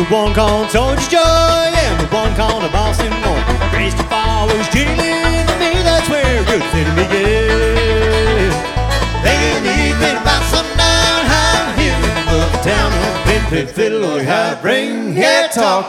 one called Soldier Joy and the one called the Boston War. Christy Falls, chilling to me, that's where good city begins. Laying the evening about sundown, high here above the town of Pin Pin Fiddle or high bring, yeah, talk.